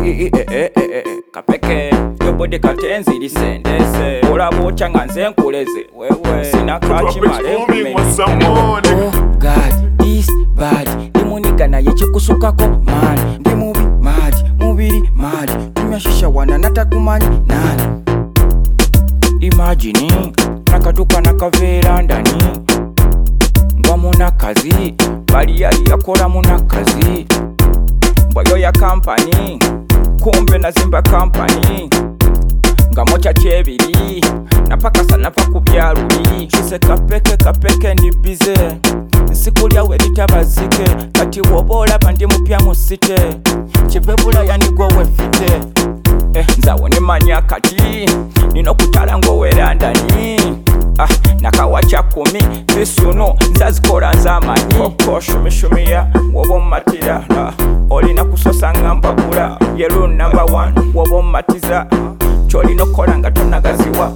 kapeke yobode katenzi lisendese olabocha nga nze nkuleze wewe sina kakimale Oh God, this bad ndimuniga naye kikusukako man ndi mubi mad mubiri mad tumya shisha wana natakumanyi nani imagine nakatuka nakaveera ndani ngwa munakazi bali yali yakola munakazi mbwayo ya kampani kumbe nazimba kampani nga mocha kyebiri napakasa nava ku byaluli kise kapeke ndi bize nsikulya weritabazike kati woba olaba ndi mupya mu site kivebula yanigwe wefite nzawo nimanya kati nino kutala ngowera ndani nakawa kya 10 zisuno nzazikola nzamanyi okoshumishumiya woba omumatira olina kusosa nga mpapula yelu number 1 woba omumatiza kyolina okukola nga tonagaziwa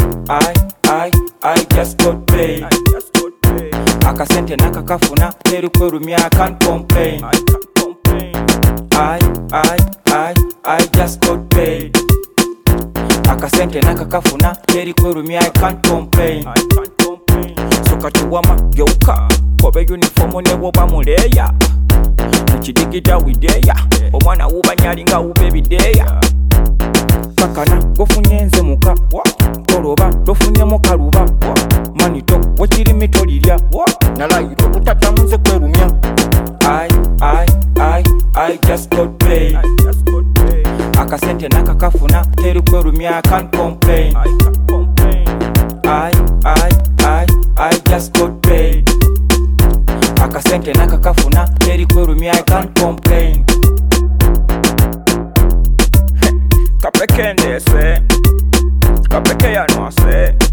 I just got paid akasente nakakafuna teri kwerumya I can't complain I just got paid akasente nakakafuna teri kwerumya I can't complain soka tuwama geuka kobe uniform neboba muleya mukidigida wideya omwana wubanyalinga wube bideya kakana gofunye nze muka koloba dofunye mukaluba manito wekirimi tolirya nalayiro tutatamunze kwerumya I just got paid akasente nakakafuna teri kwerumya I can't complain I just got paid akasente nakakafuna teri kwerumya I can't complain kapeke ndese kapeke yanwase